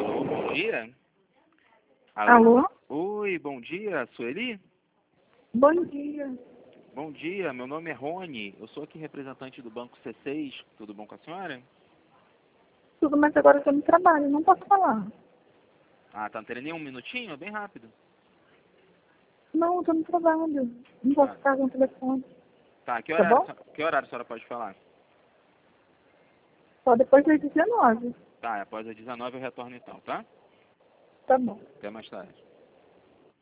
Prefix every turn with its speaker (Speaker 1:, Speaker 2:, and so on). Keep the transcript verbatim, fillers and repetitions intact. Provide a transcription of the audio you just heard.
Speaker 1: Alô, bom dia. Alô?
Speaker 2: Alô?
Speaker 1: Oi, bom dia, Sueli?
Speaker 2: Bom dia.
Speaker 1: Bom dia, meu nome é Rony, eu sou aqui representante do Banco C seis, tudo bom com a senhora?
Speaker 2: Tudo, mas agora eu estou no trabalho, não posso falar.
Speaker 1: Ah, tá, não teria nem um minutinho? É bem rápido.
Speaker 2: Não, eu estou no trabalho. Não posso
Speaker 1: Tá,
Speaker 2: ficar com o telefone.
Speaker 1: tá que,
Speaker 2: Tá
Speaker 1: horário,
Speaker 2: bom?
Speaker 1: que horário a senhora pode falar?
Speaker 2: Só depois das dezenove.
Speaker 1: Tá, após as dezenove eu retorno então, tá?
Speaker 2: Tá bom.
Speaker 1: Até mais tarde.